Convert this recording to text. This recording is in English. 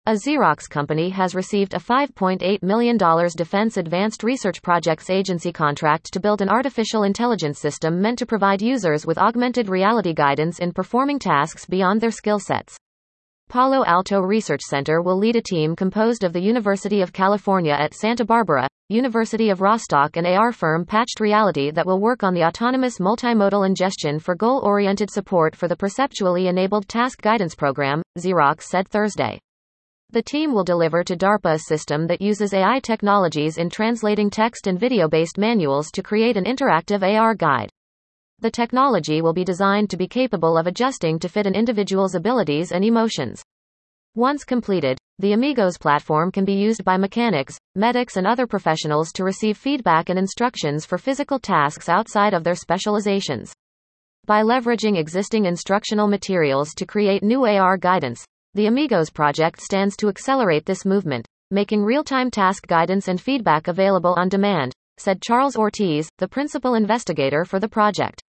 A Xerox company has received a $5.8 million Defense Advanced Research Projects Agency contract to build an artificial intelligence system meant to provide users with augmented reality guidance in performing tasks beyond their skill sets. Palo Alto Research Center will lead a team composed of the University of California at Santa Barbara, University of Rostock and AR firm Patched Reality that will work on the autonomous multimodal ingestion for goal-oriented support for the Perceptually Enabled Task Guidance Program, Xerox said Thursday. The team will deliver to DARPA a system that uses AI technologies in translating text and video-based manuals to create an interactive AR guide. The technology will be designed to be capable of adjusting to fit an individual's abilities and emotions. Once completed, the Amigos platform can be used by mechanics, medics and other professionals to receive feedback and instructions for physical tasks outside of their specializations. By leveraging existing instructional materials to create new AR guidance, the Amigos project stands to accelerate this movement, making real-time task guidance and feedback available on demand, said Charles Ortiz, the principal investigator for the project.